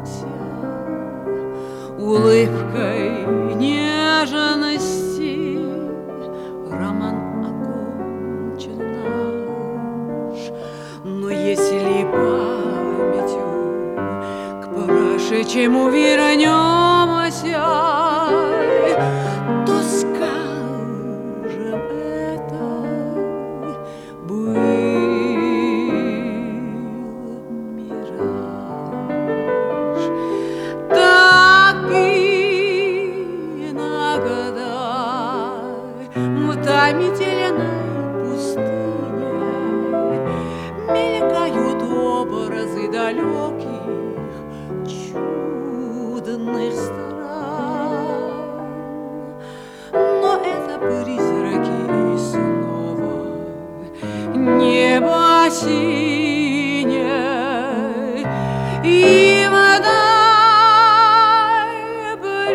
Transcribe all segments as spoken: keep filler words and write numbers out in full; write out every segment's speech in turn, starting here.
улыбкой нежности. Роман окончен наш, но если памятью к прошедшему вернемся, то скажем, это был мираж. Так и иногда в томительной пустыне мелькают образы далеких чудных стран, но это призраки снова. Небо синее, и вдаль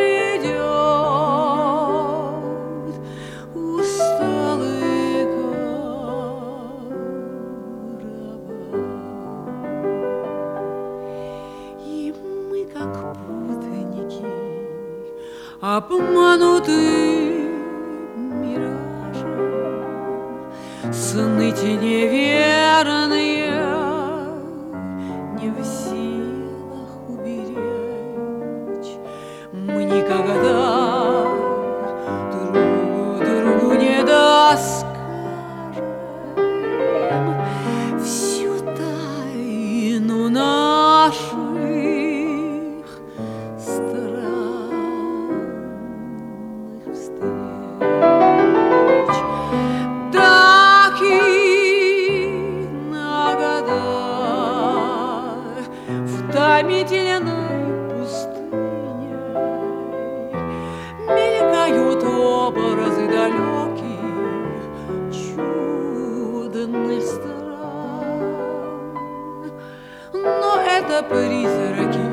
бредет усталый караван. И мы, как путники, обмануты миражем, сны те неверные, не в силах уберечь. Мы никогда друг другу не доскажем всю тайну наших странных встреч. Так иногда в томительной пустыне мелькают образы далеких чудных стран, но это призраки